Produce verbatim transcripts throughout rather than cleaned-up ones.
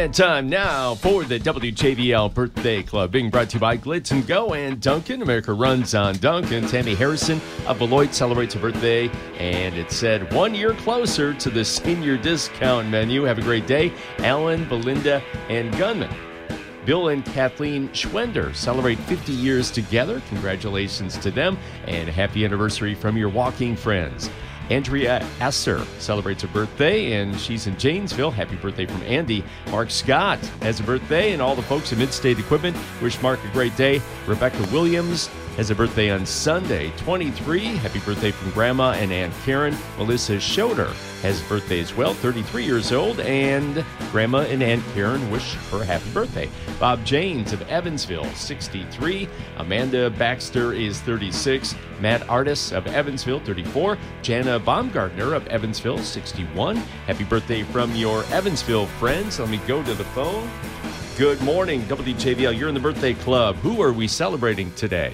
And time now for the W J V L Birthday Club, being brought to you by Glitz and Go and Duncan. America runs on Duncan. Tammy Harrison of Beloit celebrates a birthday, and it said one year closer to the senior discount menu. Have a great day. Alan, Belinda, and Gunman. Bill and Kathleen Schwender celebrate fifty years together. Congratulations to them, and a happy anniversary from your walking friends. Andrea Esser celebrates a birthday, and she's in Janesville. Happy birthday from Andy. Mark Scott has a birthday, and all the folks at Midstate Equipment wish Mark a great day. Rebecca Williams has a birthday on Sunday, twenty-three. Happy birthday from Grandma and Aunt Karen. Melissa Schroeder has a birthday as well, thirty-three years old, and Grandma and Aunt Karen wish her a happy birthday. Bob Janes of Evansville, sixty-three. Amanda Baxter is thirty-six. Matt Artis of Evansville, thirty-four. Jana Baumgartner of Evansville, sixty-one. Happy birthday from your Evansville friends. Let me go to the phone. Good morning, W J V L. You're in the birthday club. Who are we celebrating today?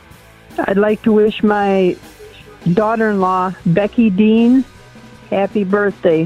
I'd like to wish my daughter-in-law, Becky Dean, happy birthday.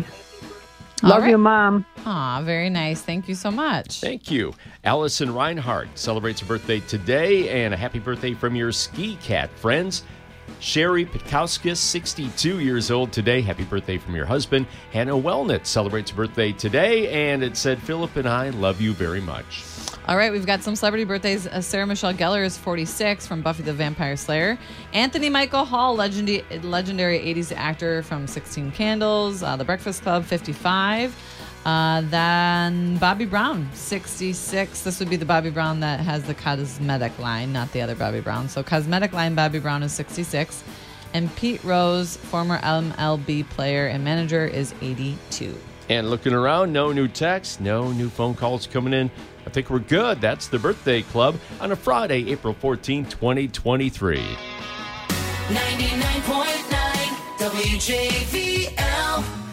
All Love right. you, Mom. Aw, very nice. Thank you so much. Thank you. Allison Reinhardt celebrates a birthday today, and a happy birthday from your Ski Cat friends. Sherry Pitkauskas, sixty-two years old today. Happy birthday from your husband. Hannah Wellnut celebrates a birthday today, and it said, Philip and I love you very much. All right, we've got some celebrity birthdays. Uh, Sarah Michelle Gellar is forty-six, from Buffy the Vampire Slayer. Anthony Michael Hall, legendary, legendary eighties actor from sixteen Candles. Uh, the Breakfast Club, fifty-five. Uh, then Bobby Brown, sixty-six. This would be the Bobby Brown that has the cosmetic line, not the other Bobby Brown. So cosmetic line Bobby Brown is sixty-six. And Pete Rose, former M L B player and manager, is eighty-two. And looking around, no new texts, no new phone calls coming in. I think we're good. That's the Birthday Club on a Friday, April fourteenth, twenty twenty-three. ninety-nine point nine W J V L